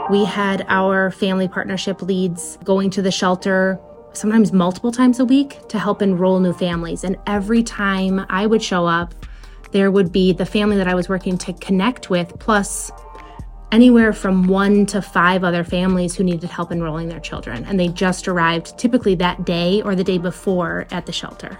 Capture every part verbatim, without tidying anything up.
We had our family partnership leads going to the shelter sometimes multiple times a week to help enroll new families. And every time I would show up, there would be the family that I was working to connect with, plus anywhere from one to five other families who needed help enrolling their children. And they just arrived typically that day or the day before at the shelter.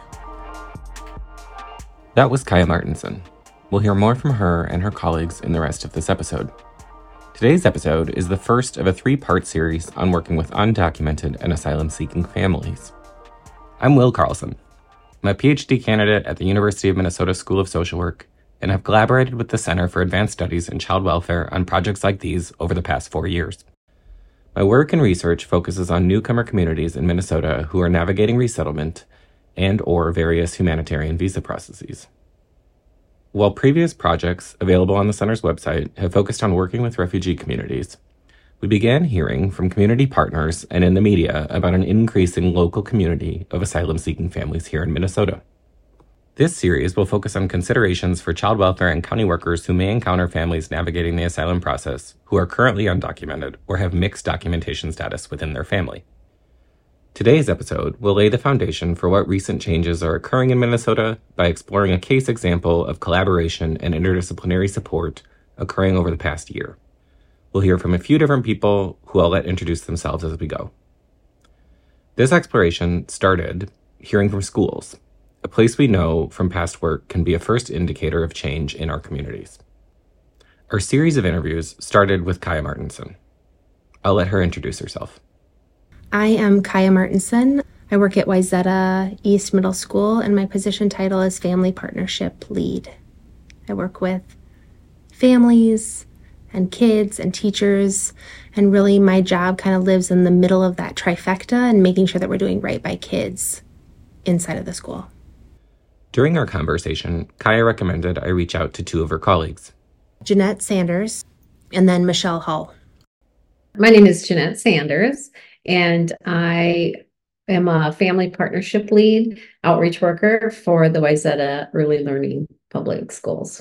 That was Kaya Martinson. We'll hear more from her and her colleagues in the rest of this episode. Today's episode is the first of a three-part series on working with undocumented and asylum-seeking families. I'm Will Carlson. I'm a P H D candidate at the University of Minnesota School of Social Work and have collaborated with the Center for Advanced Studies in Child Welfare on projects like these over the past four years. My work and research focuses on newcomer communities in Minnesota who are navigating resettlement and or various humanitarian visa processes. While previous projects available on the Center's website have focused on working with refugee communities, we began hearing from community partners and in the media about an increasing local community of asylum-seeking families here in Minnesota. This series will focus on considerations for child welfare and county workers who may encounter families navigating the asylum process who are currently undocumented or have mixed documentation status within their family. Today's episode will lay the foundation for what recent changes are occurring in Minnesota by exploring a case example of collaboration and interdisciplinary support occurring over the past year. We'll hear from a few different people who I'll let introduce themselves as we go. This exploration started hearing from schools, a place we know from past work can be a first indicator of change in our communities. Our series of interviews started with Kaya Martinson. I'll let her introduce herself. I am Kaya Martinson. I work at Wayzata East Middle School, and my position title is Family Partnership Lead. I work with families and kids and teachers, and really my job kind of lives in the middle of that trifecta and making sure that we're doing right by kids inside of the school. During our conversation, Kaya recommended I reach out to two of her colleagues. Jeanette Sanders and then Michelle Hull. My name is Jeanette Sanders, and I am a family partnership lead outreach worker for the Wayzata Early Learning Public Schools.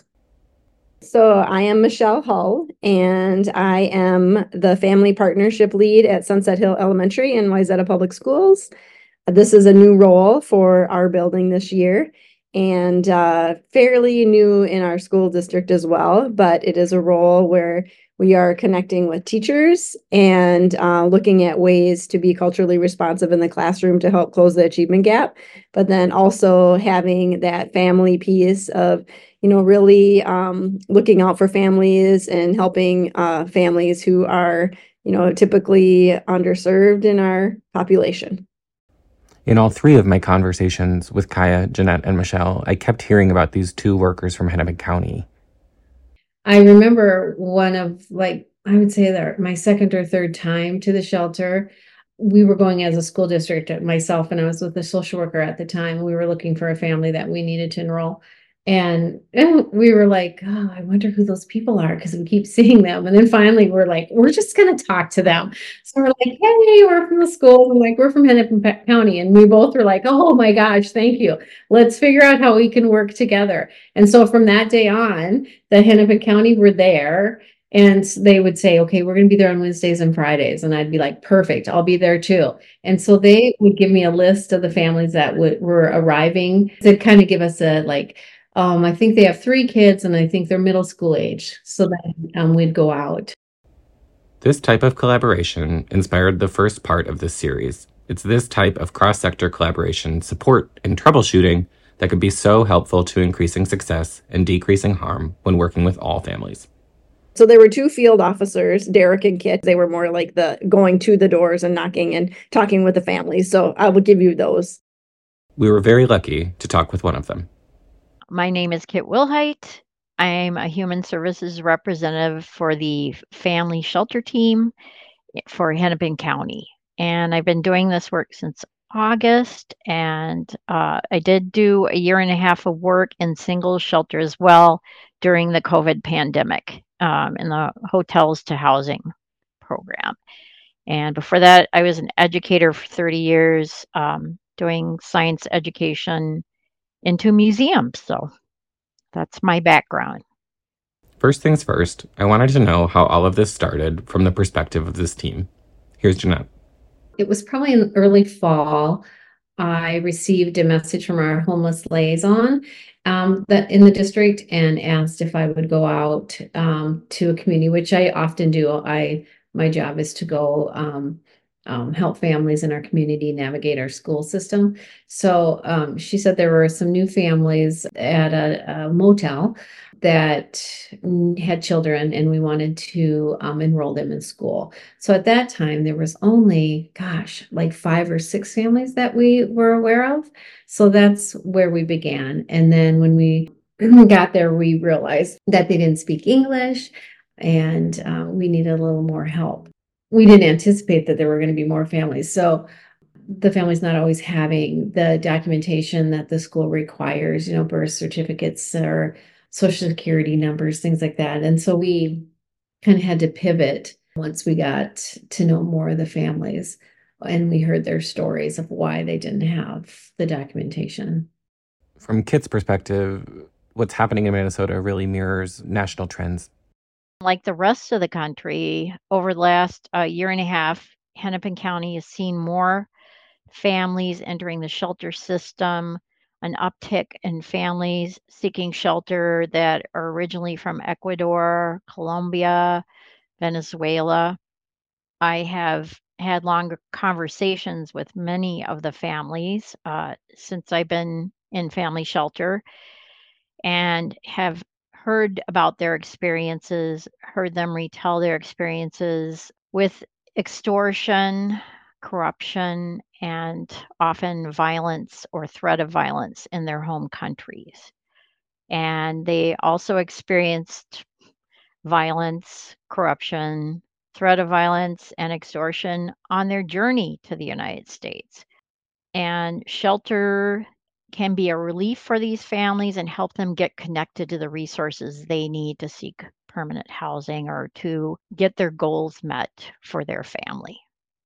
So I am Michelle Hull, and I am the family partnership lead at Sunset Hill Elementary in Wayzata Public Schools. This is a new role for our building this year, and uh, fairly new in our school district as well, but it is a role where we are connecting with teachers and uh, looking at ways to be culturally responsive in the classroom to help close the achievement gap, but then also having that family piece of, you know, really um, looking out for families and helping uh, families who are, you know, typically underserved in our population. In all three of my conversations with Kaya, Jeanette, and Michelle, I kept hearing about these two workers from Hennepin County. I remember one of, like, I would say that my second or third time to the shelter, we were going as a school district, myself, and I was with a social worker at the time. We were looking for a family that we needed to enroll. And, and we were like, oh, I wonder who those people are, because we keep seeing them. And then finally we're like, we're just going to talk to them. So we're like, hey, we're from the school. I'm like, we're from Hennepin County. And we both were like, oh my gosh, thank you. Let's figure out how we can work together. And so from that day on, the Hennepin County were there. And they would say, okay, we're going to be there on Wednesdays and Fridays. And I'd be like, perfect, I'll be there too. And so they would give me a list of the families that would, were arriving to kind of give us a like, Um, I think they have three kids, and I think they're middle school age. So then um, we'd go out. This type of collaboration inspired the first part of this series. It's this type of cross-sector collaboration, support, and troubleshooting that could be so helpful to increasing success and decreasing harm when working with all families. So there were two field officers, Derek and Kit. They were more like the going to the doors and knocking and talking with the families. So I would give you those. We were very lucky to talk with one of them. My name is Kit Wilhite. I'm a human services representative for the family shelter team for Hennepin County. And I've been doing this work since August. And uh, I did do a year and a half of work in single shelter as well during the COVID pandemic um, in the hotels to housing program. And before that, I was an educator for thirty years, um, doing science education into museums. So that's my background. First things first, I wanted to know how all of this started from the perspective of this team. Here's Jeanette. It was probably in early fall. I received a message from our homeless liaison um, that in the district and asked if I would go out um, to a community, which I often do. I my job is to go um, um, help families in our community navigate our school system. So um, she said there were some new families at a, a motel that had children, and we wanted to um, enroll them in school. So at that time, there was only, gosh, like five or six families that we were aware of. So that's where we began. And then when we got there, we realized that they didn't speak English and uh, we needed a little more help. We didn't anticipate that there were going to be more families. So the family's not always having the documentation that the school requires, you know, birth certificates or social security numbers, things like that. And so we kind of had to pivot once we got to know more of the families and we heard their stories of why they didn't have the documentation. From Kit's perspective, what's happening in Minnesota really mirrors national trends. Like the rest of the country, over the last uh, year and a half, Hennepin County has seen more families entering the shelter system, an uptick in families seeking shelter that are originally from Ecuador, Colombia, Venezuela. I have had longer conversations with many of the families uh, since I've been in family shelter and have heard about their experiences, heard them retell their experiences with extortion, corruption, and often violence or threat of violence in their home countries. And they also experienced violence, corruption, threat of violence, and extortion on their journey to the United States. And shelter can be a relief for these families and help them get connected to the resources they need to seek permanent housing or to get their goals met for their family.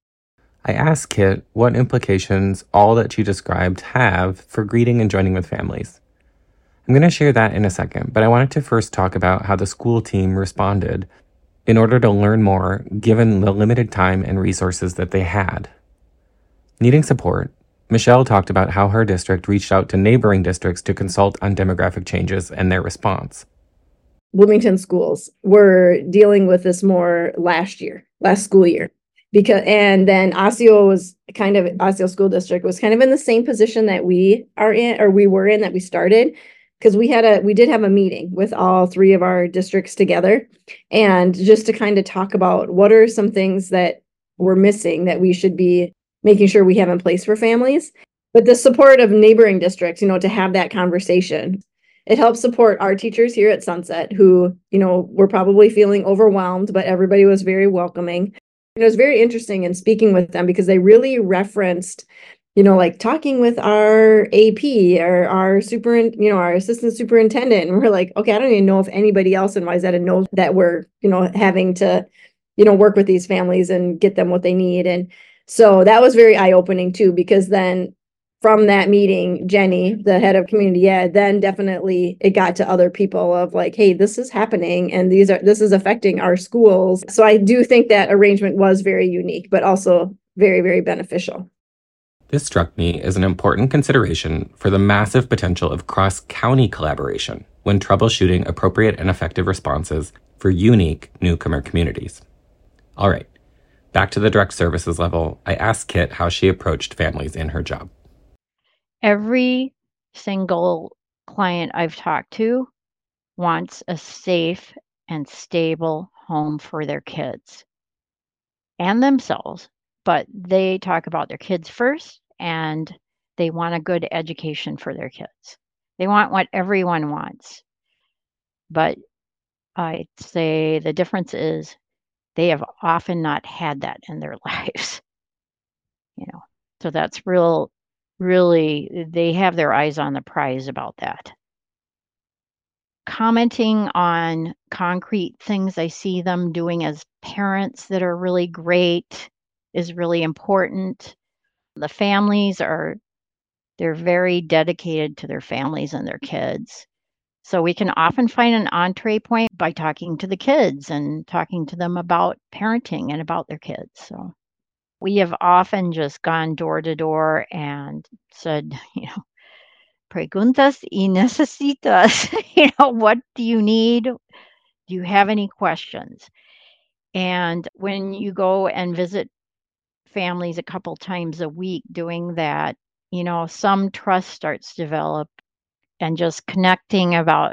I asked Kit what implications all that she described have for greeting and joining with families. I'm going to share that in a second, but I wanted to first talk about how the school team responded in order to learn more given the limited time and resources that they had. Needing support, Michelle talked about how her district reached out to neighboring districts to consult on demographic changes and their response. Bloomington schools were dealing with this more last year, last school year. Because and then Osseo was kind of Osseo School District was kind of in the same position that we are in, or we were in that we started, because we had a we did have a meeting with all three of our districts together, and just to kind of talk about what are some things that we're missing that we should be making sure we have in place for families. But the support of neighboring districts, you know, to have that conversation. It helps support our teachers here at Sunset who, you know, were probably feeling overwhelmed, but everybody was very welcoming. It was very interesting in speaking with them because they really referenced, you know, like talking with our A P or our super, you know, our assistant superintendent. And we're like, okay, I don't even know if anybody else in Wayzata knows that we're, you know, having to, you know, work with these families and get them what they need. And so that was very eye-opening too, because then from that meeting, Jenny, the head of community ed, then definitely it got to other people of like, hey, this is happening and these are this is affecting our schools. So I do think that arrangement was very unique, but also very, very beneficial. This struck me as an important consideration for the massive potential of cross-county collaboration when troubleshooting appropriate and effective responses for unique newcomer communities. All right, back to the direct services level, I asked Kit how she approached families in her job. Every single client I've talked to wants a safe and stable home for their kids and themselves, but they talk about their kids first and they want a good education for their kids. They want what everyone wants. But I'd say the difference is they have often not had that in their lives. You know, so that's real. Really, they have their eyes on the prize about that. Commenting on concrete things I see them doing as parents that are really great is really important. The families are, they're very dedicated to their families and their kids. So we can often find an entree point by talking to the kids and talking to them about parenting and about their kids. So we have often just gone door to door and said, you know, preguntas y necesitas, you know, what do you need? Do you have any questions? And when you go and visit families a couple times a week doing that, you know, some trust starts to develop and just connecting about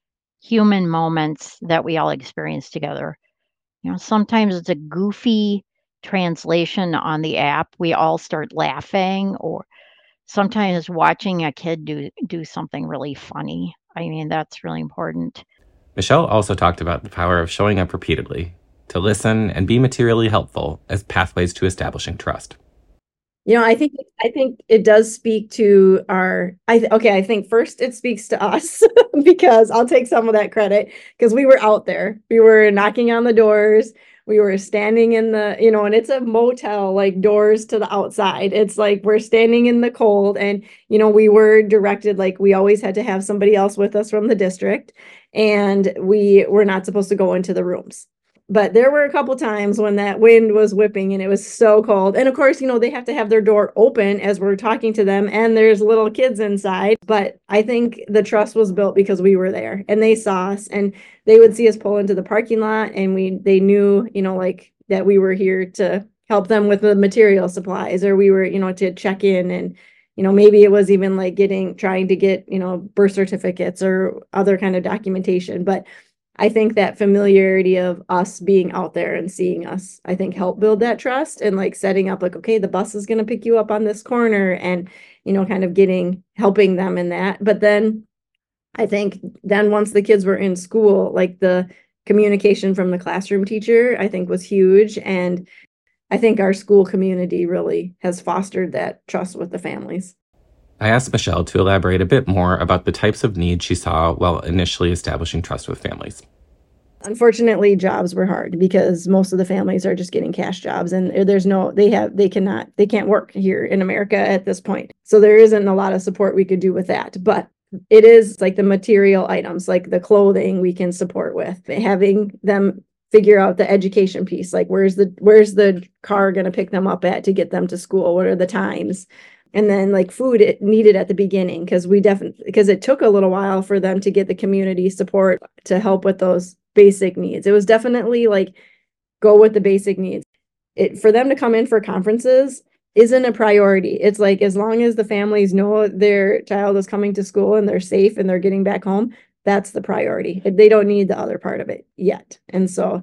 human moments that we all experience together. You know, sometimes it's a goofy translation on the app. We all start laughing, or sometimes watching a kid do do something really funny. I mean, that's really important. Michelle also talked about the power of showing up repeatedly, to listen and be materially helpful as pathways to establishing trust. You know, I think I think it does speak to our I th- okay, I think first it speaks to us because I'll take some of that credit because we were out there. We were knocking on the doors. We were standing in the, you know, and it's a motel, like doors to the outside. It's like we're standing in the cold and, you know, we were directed, like we always had to have somebody else with us from the district, and we were not supposed to go into the rooms. But there were a couple times when that wind was whipping and it was so cold. And of course, you know, they have to have their door open as we're talking to them, and there's little kids inside. But I think the trust was built because we were there and they saw us, and they would see us pull into the parking lot, and we they knew, you know, like that we were here to help them with the material supplies, or we were, you know, to check in. And you know, maybe it was even like getting trying to get, you know, birth certificates or other kind of documentation. But I think that familiarity of us being out there and seeing us, I think helped build that trust, and like setting up like, okay, the bus is going to pick you up on this corner, and, you know, kind of getting, helping them in that. But then I think then once the kids were in school, like the communication from the classroom teacher, I think was huge. And I think our school community really has fostered that trust with the families. I asked Michelle to elaborate a bit more about the types of needs she saw while initially establishing trust with families. Unfortunately, jobs were hard because most of the families are just getting cash jobs, and there's no, they have, they cannot, they can't work here in America at this point. So there isn't a lot of support we could do with that. But it is like the material items, like the clothing we can support with, having them figure out the education piece, like where's the, where's the car going to pick them up at to get them to school? What are the times? And then like food it needed at the beginning, because we definitely, because it took a little while for them to get the community support to help with those basic needs. It was definitely like, go with the basic needs. It for them to come in for conferences isn't a priority. It's like, as long as the families know their child is coming to school and they're safe and they're getting back home, that's the priority. They don't need the other part of it yet. And so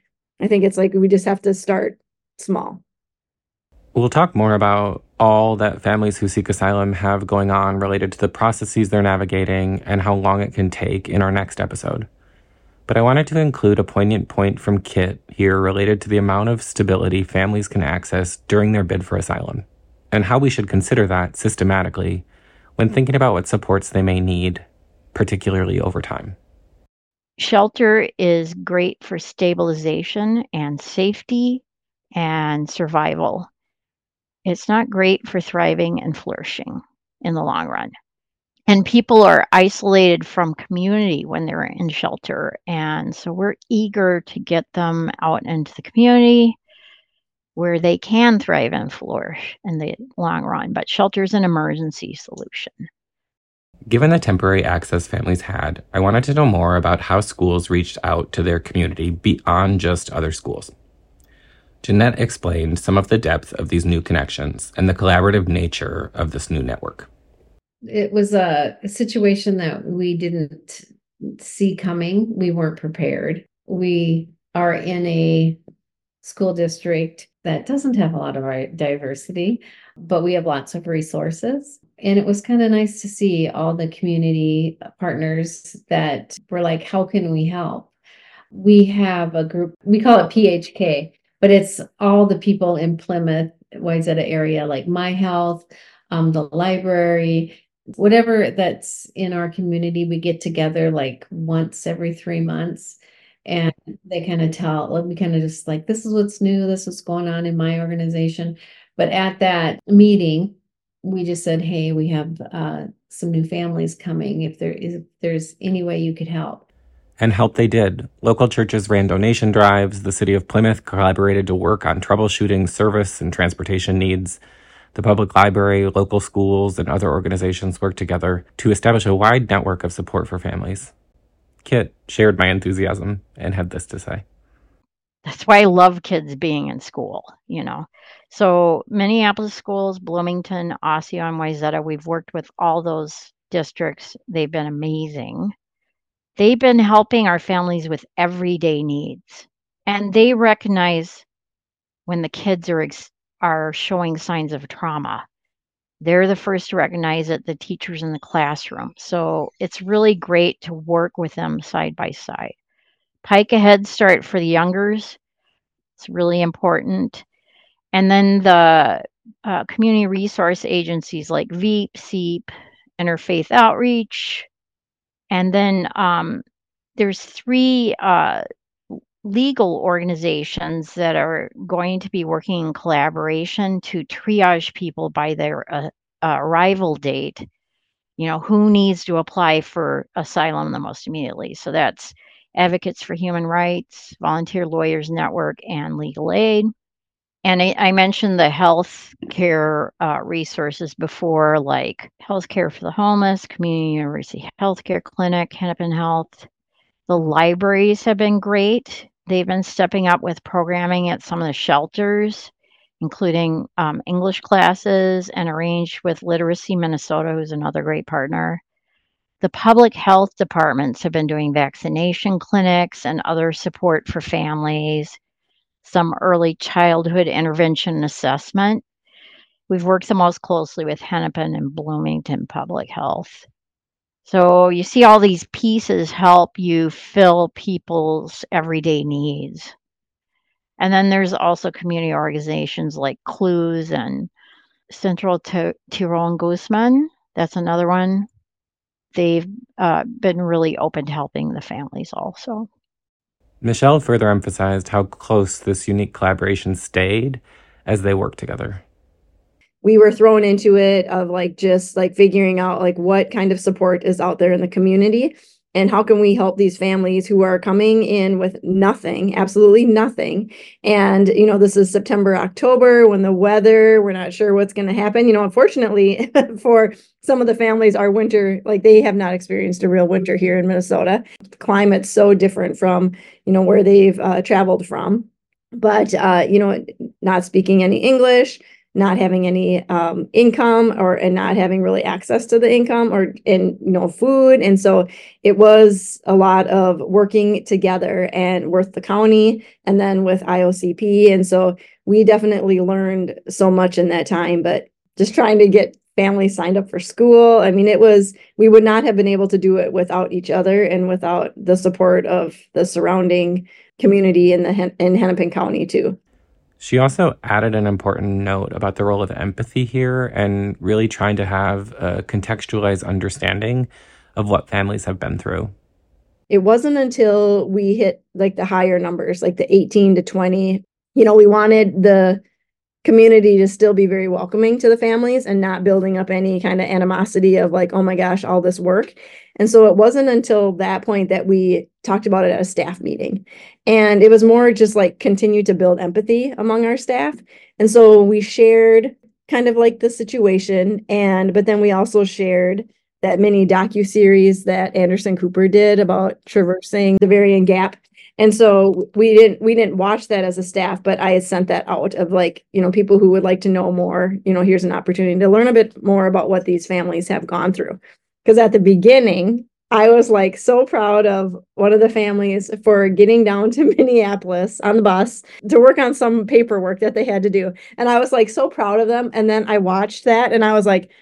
I think it's like, we just have to start small. We'll talk more about all that families who seek asylum have going on related to the processes they're navigating and how long it can take in our next episode. But I wanted to include a poignant point from Kit here related to the amount of stability families can access during their bid for asylum, and how we should consider that systematically when thinking about what supports they may need, particularly over time. Shelter is great for stabilization and safety and survival. It's not great for thriving and flourishing in the long run. And people are isolated from community when they're in shelter. And so we're eager to get them out into the community where they can thrive and flourish in the long run. But shelter is an emergency solution. Given the temporary access families had, I wanted to know more about how schools reached out to their community beyond just other schools. Jeanette explained some of the depth of these new connections and the collaborative nature of this new network. It was a, a situation that we didn't see coming. We weren't prepared. We are in a school district that doesn't have a lot of diversity, but we have lots of resources. And it was kind of nice to see all the community partners that were like, how can we help? We have a group, we call it P H K, but it's all the people in Plymouth, Wayzata area, like My Health, um, the library, whatever that's in our community. We get together like once every three months. And they kind of tell, like, we kind of just like, this is what's new, this is what's going on in my organization. But at that meeting, we just said, hey, we have uh, some new families coming. If there is, if there's any way you could help. And help they did. Local churches ran donation drives. The city of Plymouth collaborated to work on troubleshooting service and transportation needs. The public library, local schools, and other organizations worked together to establish a wide network of support for families. Kit shared my enthusiasm and had this to say. That's why I love kids being in school, you know. So Minneapolis schools, Bloomington, Osseo, and Wayzata, we've worked with all those districts. They've been amazing. They've been helping our families with everyday needs. And they recognize when the kids are ex- are showing signs of trauma. They're the first to recognize it, the teachers in the classroom. So it's really great to work with them side by side. Pike a Head Start for the youngers. It's really important. And then the uh, community resource agencies like VEEP, SEEP, Interfaith Outreach. And then um, there's three uh, legal organizations that are going to be working in collaboration to triage people by their uh, uh, arrival date. You know, who needs to apply for asylum the most immediately. So that's Advocates for Human Rights, Volunteer Lawyers Network, and Legal Aid. And I, I mentioned the health care uh, resources before, like Healthcare for the Homeless, Community University Healthcare Clinic, Hennepin Health. The libraries have been great. They've been stepping up with programming at some of the shelters, including um, English classes, and arranged with Literacy Minnesota, who's another great partner. The public health departments have been doing vaccination clinics and other support for families, some early childhood intervention and assessment. We've worked the most closely with Hennepin and Bloomington Public Health. So you see all these pieces help you fill people's everyday needs. And then there's also community organizations like Clues and Central Tyrol and Guzman. That's another one. They've uh, been really open to helping the families also. Michelle further emphasized how close this unique collaboration stayed as they worked together. We were thrown into it of like just like figuring out like what kind of support is out there in the community and how can we help these families who are coming in with nothing, absolutely nothing. And, you know, this is September, October, when the weather, we're not sure what's going to happen. You know, unfortunately for some of the families, our winter, like they have not experienced a real winter here in Minnesota. The climate's so different from, you know, where they've uh, traveled from. But, uh, you know, not speaking any English, not having any um, income or and not having really access to the income or and you know food. And so it was a lot of working together and with the county and then with I O C P. And so we definitely learned so much in that time, but just trying to get families signed up for school. I mean, it was, we would not have been able to do it without each other and without the support of the surrounding community in the in Hennepin County too. She also added an important note about the role of empathy here and really trying to have a contextualized understanding of what families have been through. It wasn't until we hit like the higher numbers, like the eighteen to twenty, you know, we wanted the community to still be very welcoming to the families and not building up any kind of animosity of like, oh my gosh, all this work. And so it wasn't until that point that we talked about it at a staff meeting. And it was more just like continue to build empathy among our staff. And so we shared kind of like the situation. And but then we also shared that mini docuseries that Anderson Cooper did about traversing the Darien Gap. And so we didn't we didn't watch that as a staff, but I had sent that out of like, you know, people who would like to know more, you know, here's an opportunity to learn a bit more about what these families have gone through. Because at the beginning, I was like so proud of one of the families for getting down to Minneapolis on the bus to work on some paperwork that they had to do. And I was like so proud of them. And then I watched that and I was like,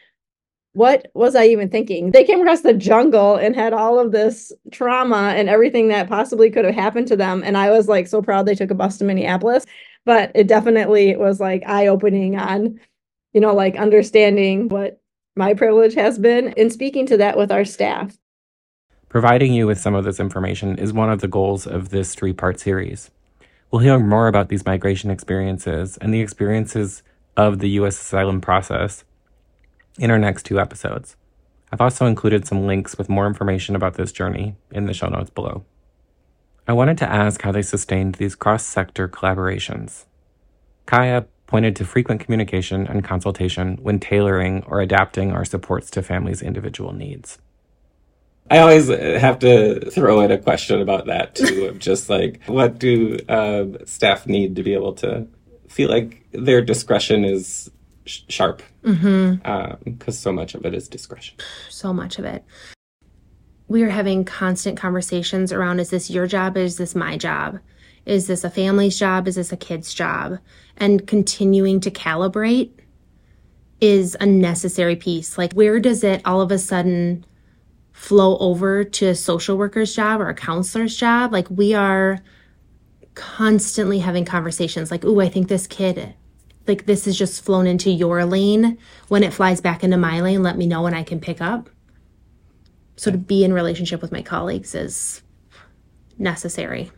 what was I even thinking? They came across the jungle and had all of this trauma and everything that possibly could have happened to them. And I was like so proud they took a bus to Minneapolis. But it definitely was like eye-opening on, you know, like understanding what my privilege has been and speaking to that with our staff. Providing you with some of this information is one of the goals of this three-part series. We'll hear more about these migration experiences and the experiences of the U S asylum process in our next two episodes. I've also included some links with more information about this journey in the show notes below. I wanted to ask how they sustained these cross-sector collaborations. Kaya pointed to frequent communication and consultation when tailoring or adapting our supports to families' individual needs. I always have to throw in a question about that, too, of just like, what do um, staff need to be able to feel like their discretion is sh- sharp? Mm-hmm. Um, because so much of it is discretion. So much of it. We are having constant conversations around, is this your job or is this my job? Is this a family's job? Is this a kid's job? And continuing to calibrate is a necessary piece. Like, where does it all of a sudden flow over to a social worker's job or a counselor's job? Like, we are constantly having conversations like, ooh, I think this kid, like, this has just flown into your lane. When it flies back into my lane, let me know and I can pick up. So to be in relationship with my colleagues is necessary.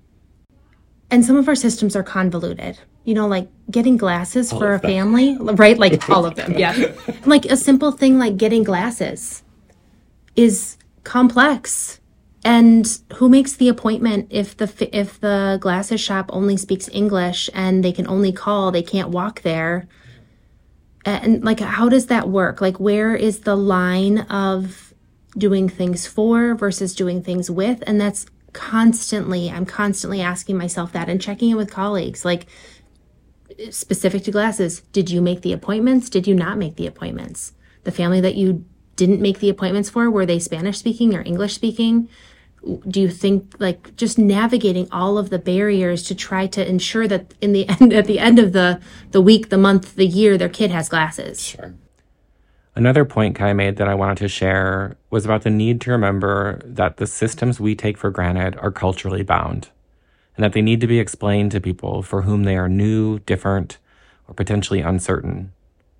And some of our systems are convoluted. You know, like getting glasses all for a family, right? Like all of them, yeah. Like a simple thing like getting glasses is complex. And who makes the appointment if the if the glasses shop only speaks English and they can only call, they can't walk there? And like, how does that work? Like, where is the line of doing things for versus doing things with? And that's constantly, I'm constantly asking myself that and checking in with colleagues, like specific to glasses. Did you make the appointments? Did you not make the appointments? The family that you didn't make the appointments for, were they Spanish speaking or English speaking? Do you think, like, just navigating all of the barriers to try to ensure that in the end, at the end of the, the week, the month, the year, their kid has glasses? Sure. Another point Kai made that I wanted to share was about the need to remember that the systems we take for granted are culturally bound, and that they need to be explained to people for whom they are new, different, or potentially uncertain.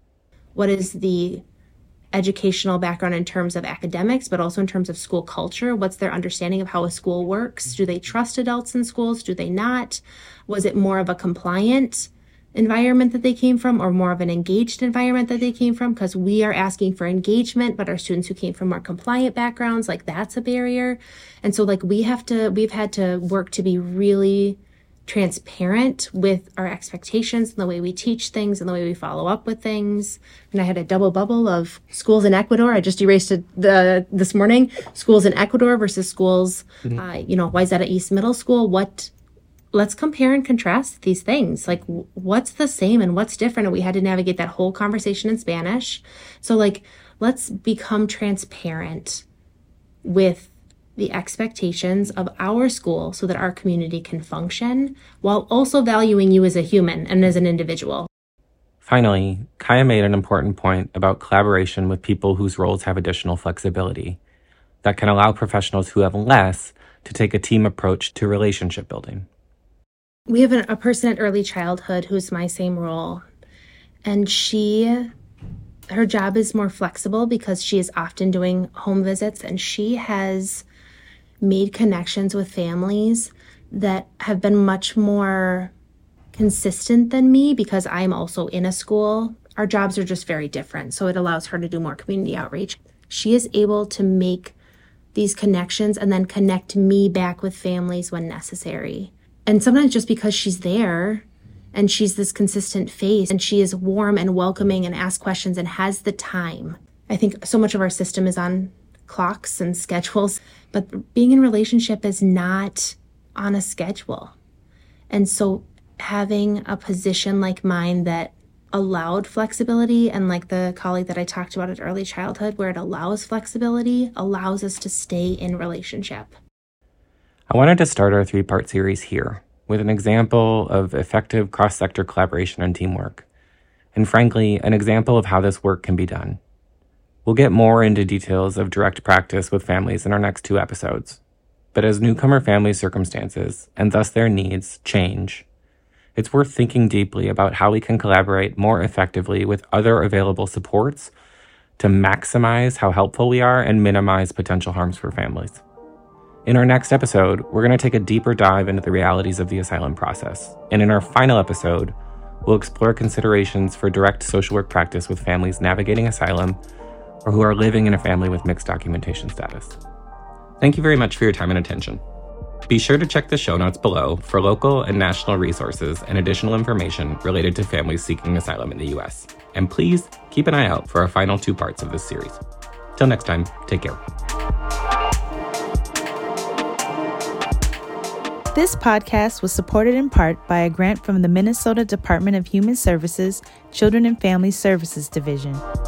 What is the educational background in terms of academics, but also in terms of school culture? What's their understanding of how a school works? Do they trust adults in schools? Do they not? Was it more of a compliant environment that they came from, or more of an engaged environment that they came from? Because we are asking for engagement, but our students who came from more compliant backgrounds, like, that's a barrier. And so like we have to, we've had to work to be really transparent with our expectations and the way we teach things and the way we follow up with things. And I had a double bubble of schools in Ecuador. I just erased it the, this morning. Schools in Ecuador versus schools, mm-hmm. uh, you know, Wayzata East Middle School. What, let's compare and contrast these things. Like, what's the same and what's different? And we had to navigate that whole conversation in Spanish. So like, let's become transparent with the expectations of our school so that our community can function while also valuing you as a human and as an individual. Finally, Kaya made an important point about collaboration with people whose roles have additional flexibility that can allow professionals who have less to take a team approach to relationship building. We have a person at early childhood who's my same role, and she, her job is more flexible because she is often doing home visits, and she has made connections with families that have been much more consistent than me because I'm also in a school. Our jobs are just very different, so it allows her to do more community outreach. She is able to make these connections and then connect me back with families when necessary. And sometimes just because she's there and she's this consistent face and she is warm and welcoming and asks questions and has the time. I think so much of our system is on clocks and schedules, but being in a relationship is not on a schedule. And so having a position like mine that allowed flexibility, and like the colleague that I talked about at early childhood, where it allows flexibility, allows us to stay in relationship. I wanted to start our three-part series here with an example of effective cross-sector collaboration and teamwork, and frankly, an example of how this work can be done. We'll get more into details of direct practice with families in our next two episodes, but as newcomer family circumstances, and thus their needs, change, it's worth thinking deeply about how we can collaborate more effectively with other available supports to maximize how helpful we are and minimize potential harms for families. In our next episode, we're going to take a deeper dive into the realities of the asylum process. And in our final episode, we'll explore considerations for direct social work practice with families navigating asylum or who are living in a family with mixed documentation status. Thank you very much for your time and attention. Be sure to check the show notes below for local and national resources and additional information related to families seeking asylum in the U S. And please keep an eye out for our final two parts of this series. Till next time, take care. This podcast was supported in part by a grant from the Minnesota Department of Human Services, Children and Family Services Division.